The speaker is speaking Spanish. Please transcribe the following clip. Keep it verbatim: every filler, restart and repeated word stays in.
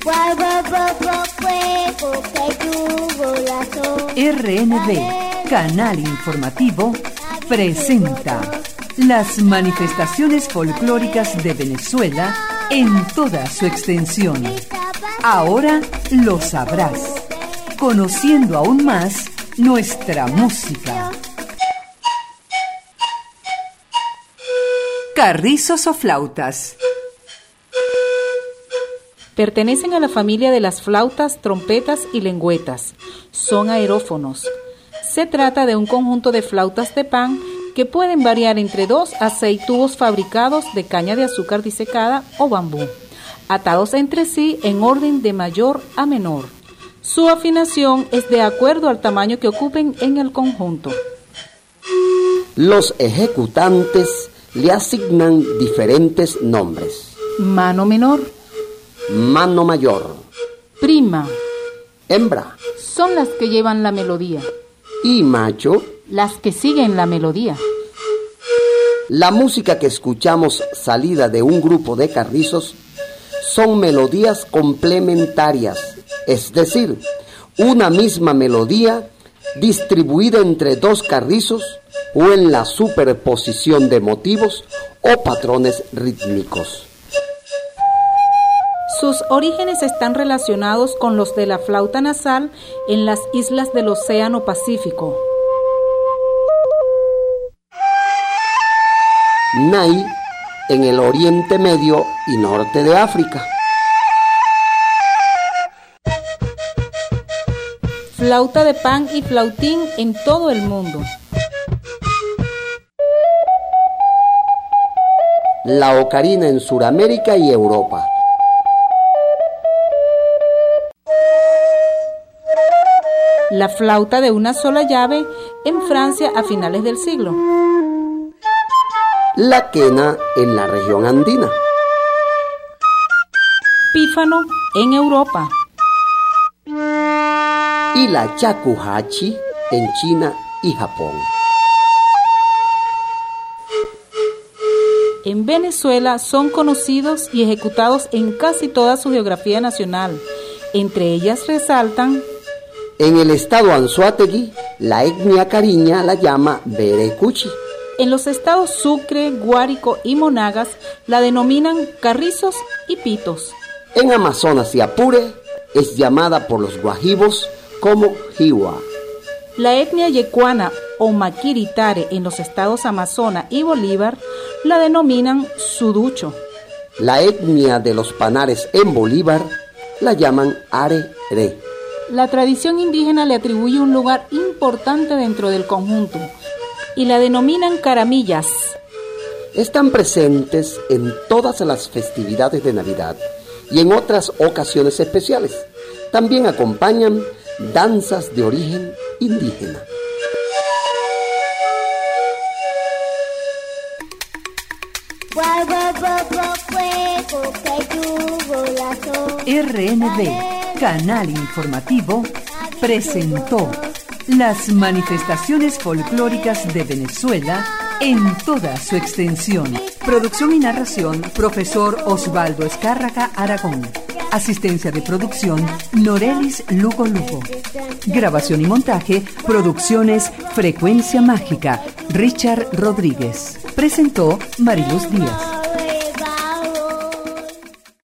R N V, Canal Informativo, presenta las manifestaciones folclóricas de Venezuela en toda su extensión. Ahora lo sabrás, conociendo aún más nuestra música. Carrizos o flautas. Pertenecen a la familia de las flautas, trompetas y lengüetas. Son aerófonos. Se trata de un conjunto de flautas de pan que pueden variar entre dos a seis tubos fabricados de caña de azúcar disecada o bambú, atados entre sí en orden de mayor a menor. Su afinación es de acuerdo al tamaño que ocupen en el conjunto. Los ejecutantes le asignan diferentes nombres. Mano menor, mano mayor, prima, hembra, son las que llevan la melodía, y macho, las que siguen la melodía. La música que escuchamos salida de un grupo de carrizos son melodías complementarias, es decir, una misma melodía distribuida entre dos carrizos o en la superposición de motivos o patrones rítmicos. Sus orígenes están relacionados con los de la flauta nasal en las islas del Océano Pacífico. Nai en el Oriente Medio y Norte de África. Flauta de pan y flautín en todo el mundo. La ocarina en Sudamérica y Europa. La flauta de una sola llave en Francia a finales del siglo. La quena en la región andina. Pífano en Europa. Y la shakuhachi en China y Japón. En Venezuela son conocidos y ejecutados en casi toda su geografía nacional. Entre ellas resaltan: en el estado Anzoátegui, la etnia cariña la llama berecuchi. En los estados Sucre, Guárico y Monagas la denominan carrizos y pitos. En Amazonas y Apure es llamada por los guajivos como jiwa. La etnia yecuana o maquiritare en los estados Amazonas y Bolívar la denominan suducho. La etnia de los Panares en Bolívar la llaman are-re. La tradición indígena le atribuye un lugar importante dentro del conjunto y la denominan caramillas. Están presentes en todas las festividades de Navidad y en otras ocasiones especiales. También acompañan danzas de origen indígena. R N V, Canal Informativo, presentó las manifestaciones folclóricas de Venezuela en toda su extensión. Producción y narración, profesor Osvaldo Escárraga Aragón. Asistencia de producción, Norelis Lugo Lugo. Grabación y montaje, Producciones Frecuencia Mágica, Richard Rodríguez. Presentó Mariluz Díaz.